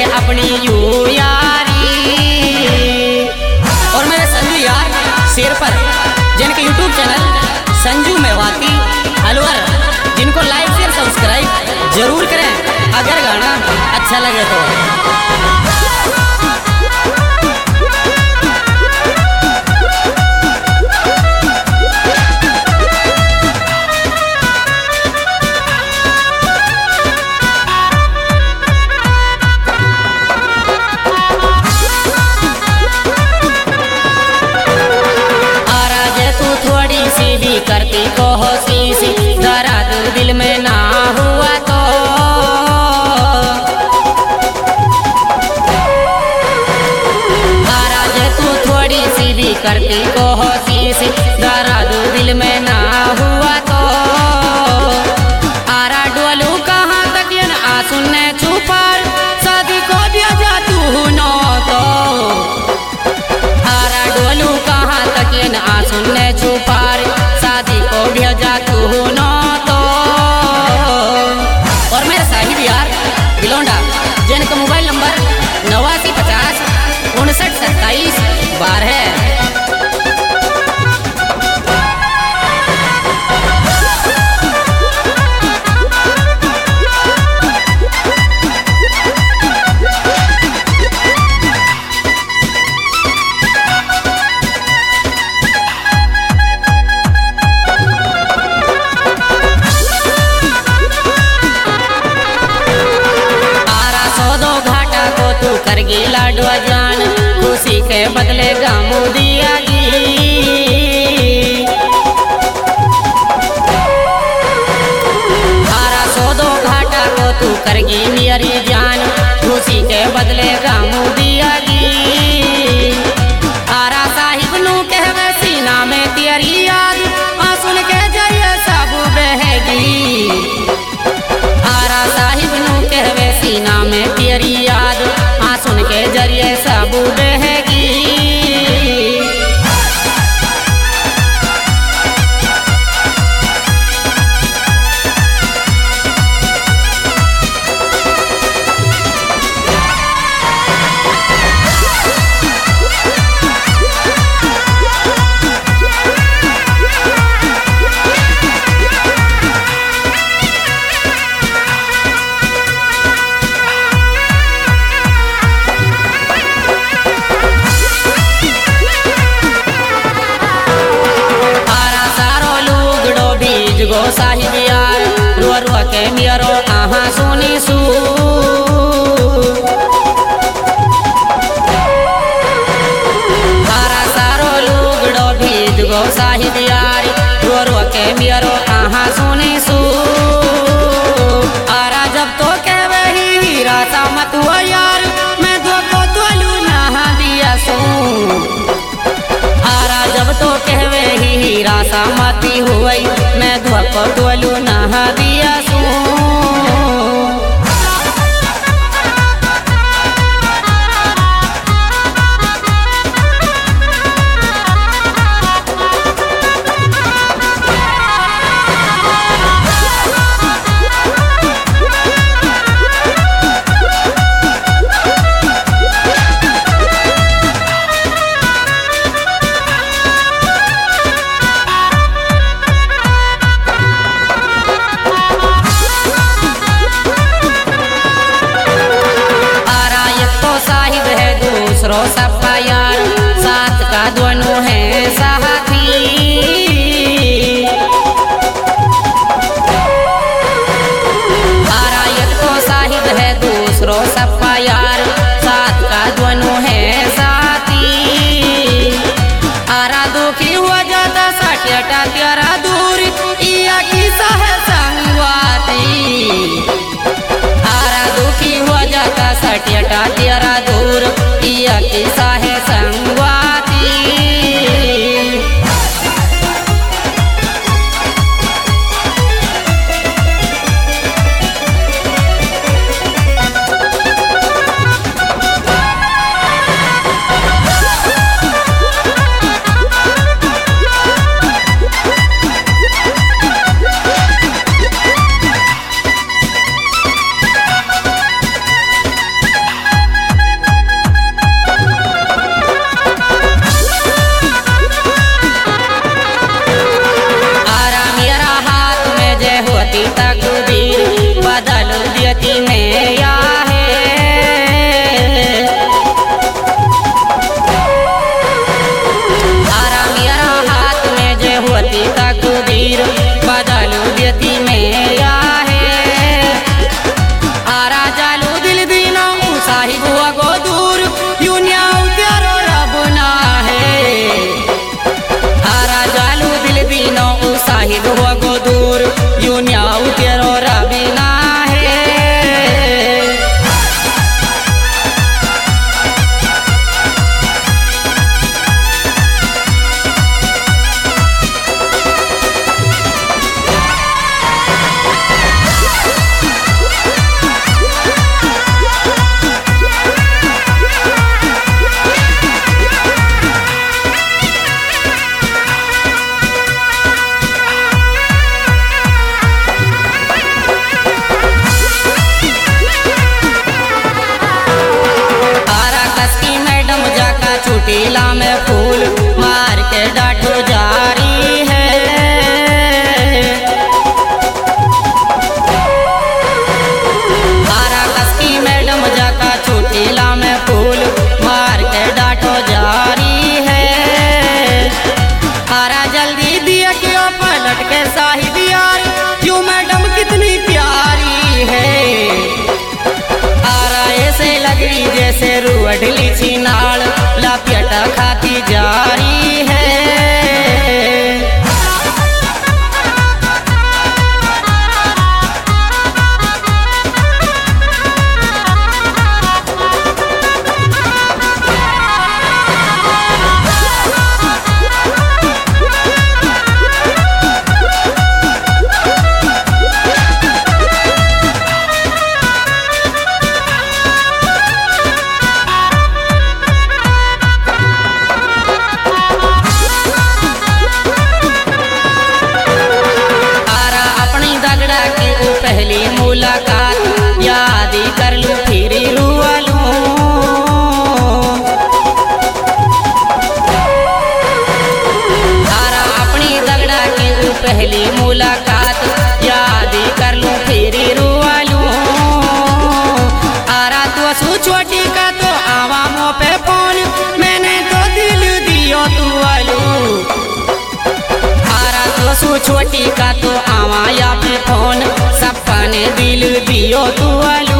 अपनी यू यारी। और मेरे संजू यार शेर पर जिनके यूट्यूब चैनल संजू मेवाती अलवर, जिनको लाइक शेयर सब्सक्राइब जरूर करें अगर गाना अच्छा लगे तो। करती कोशिश दर्द दिल में ना हुआ तो नाराज तू थोड़ी सी भी करती कोशिश दर्द दिल में ना हुआ तो। आरा डोलू कहाँ तक ये न आंसू ने छुपार शादी को भेजा तू न तो। आरा डोलू कहाँ तक ये न आंसू ने छुपार शादी को भेजा तू न तो। और मेरे साहिब यार बिलोंडा जिनका मोबाइल नंबर 8950 59 27 12। कर गिला जान खुशी के बदले गामू दिया हारा सो दो घाटा को तू कर गी मेरी जान खुशी के बदले गामू दिया हारा साहिब नू कहवे सीना में तेरी याद आंसू के जरिए सब बहेगी। हारा साहिब नू कहवे सीना में तेरी याद सुन के जरिए सब बहेगी। गो साहिब यार रो रो के मेरो आहा सुनी सू हारा सारो लुगड़ो भीज गो साहिब यार रो रो के मेरो आहा सुनी सू। आरा जब तो कहवे हीरा सा मत हुआ यार मैं दो को तोलू नहा दिया सू। आरा जब तो कहवे हीरा सा मती हुई मैं धोको डोलू नहा दिया सू। सपा यार साथ का दोनों है साथी। आरा एक तो साहिब है दूसरो सपा यार साथ का दोनों है साथी। आरा दुखी हुआ जाता साठियाटा तेरा दूर या किसा है संगवाती। आरा दुखी हुआ जाता साठियाटा तेरा दूर या किसा है संगवाती। छिनाल लपेट खाती जारी है। पहली मुलाकात याद कर लूं फिर रुआ लूं। तारा अपनी दगड़ा की पहली मुलाकात याद कर लूं फिर रुआ लूं। आरा तो सु छोटी का तो आवा मुँह पे फोन मैंने तो दिल दियो तू आलू। आरा तो सु छोटी का तो आवा या पे फोन सपने दिल दियो तू आलू।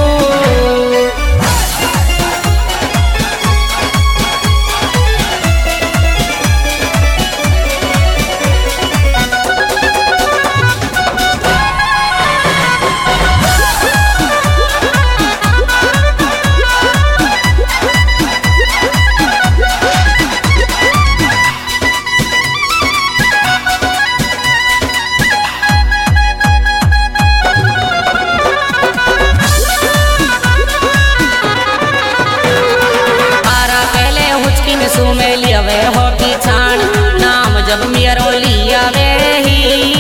में लियावे हो पिछाण नाम जब मेरो लियावे ही।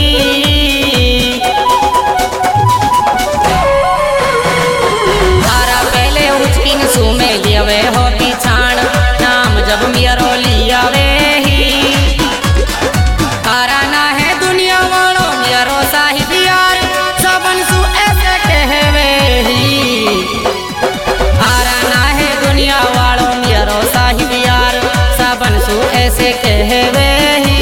तारा पहले उचकिन सु में लियावे हो पिछाण नाम जब मेरो लियावे ही। तारा ना है दुनिया वालों मेरो साहिब यार सबन सु ऐसे कहवे ही। तारा ना है दुनिया वालों मेरो साहिब यार सबन सु ऐसे कहवे ही।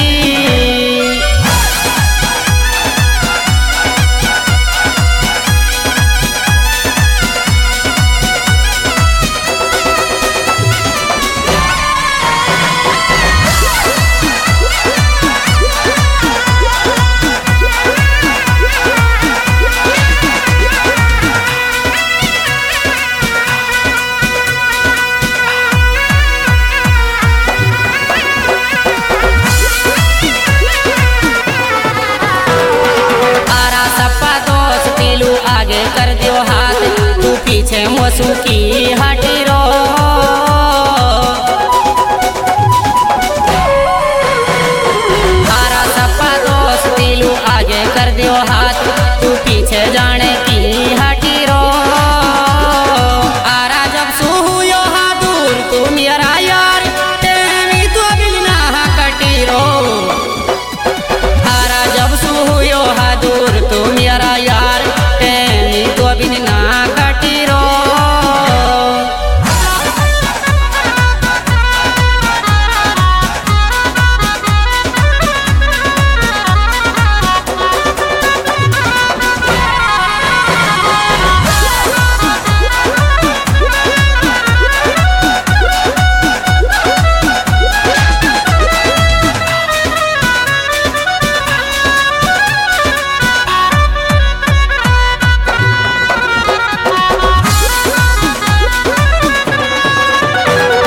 आगे कर दियो हाथ तू पीछे मोसू की हटी रो। तारा सपा दोस्त दिलू आगे कर दियो